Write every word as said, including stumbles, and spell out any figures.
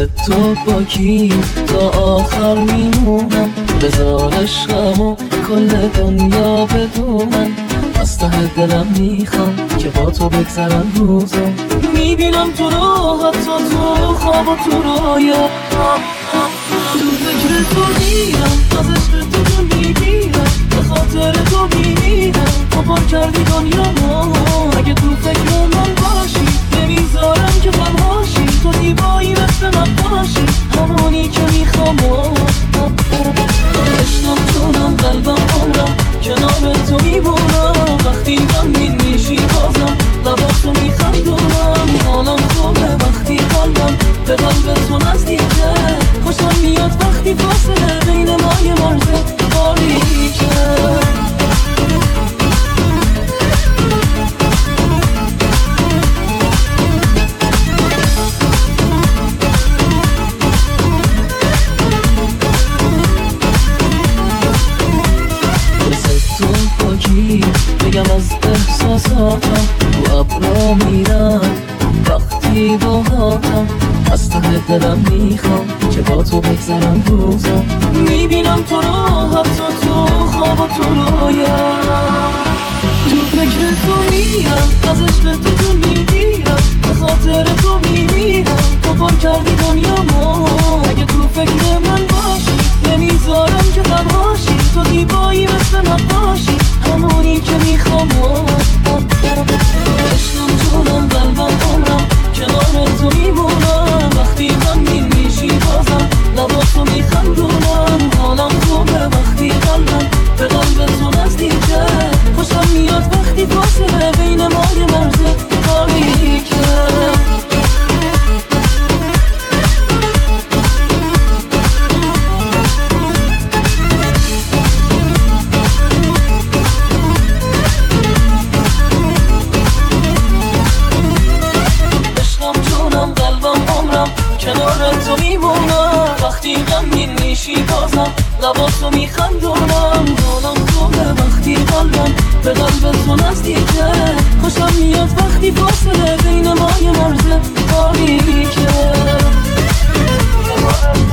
مثل تو با کی تا آخر میمونم، بذار عشقمو کل دنیا بدونم. از ته دلم میخوام که با تو بگذرم روزا، میبینم تو رو حتی تو خواب و تو رویا. تو فکر تو میرم، از عشق تو تو میگیرم، به خاطر تو میمیرم. تو پر کردی دنیامو، اگه تو فکر من باشی نمیذارم که تنهاشی. تو دیبایی مثل من باشی، همونی که میخوام. عشقم جونم قلبم عمرم کنار تو میبونم. وقتی غمگین میشی بازم لباتو میخندونم. حالم خوبه وقتی قلبم به قلب تو نزدیکه. خوشم میاد وقتی فاصله بین ما یه مرز باریکه. بگم از احساساتم تو ابرا میرم وقتی با هاتم. از ته دلم میخوام که با تو بگذرم روزا، میبینم تو رو حتی تو خواب و تو رویا. تو فکر تو میرم، از عشق تو تو میگیرم، به خاطر تو میمیرم. تو پر کردی دنیامو، اگه تو فکر من باشی نمیذارم که تنهاشی. تو دیبایی مثل من باشی، همونی که میخوام. عشقم جونم قلبم عمرم کنار تو میمونم. وقتی غمگین میشی بازم لباتو میخندونم. حالم خوبه وقتی قلبم به قلب تو نزدیکه. خوشم میاد وقتی فاصله بین ما یه مرز باریکه. کنار تو میمونم. وقتی غمگین میشی بازم لباتو میخندونم. حالم خوبه وقتی قلبم به قلب تو نزدیکه. خوشم میاد وقتی فاصله بین ما یه مرز باریکه.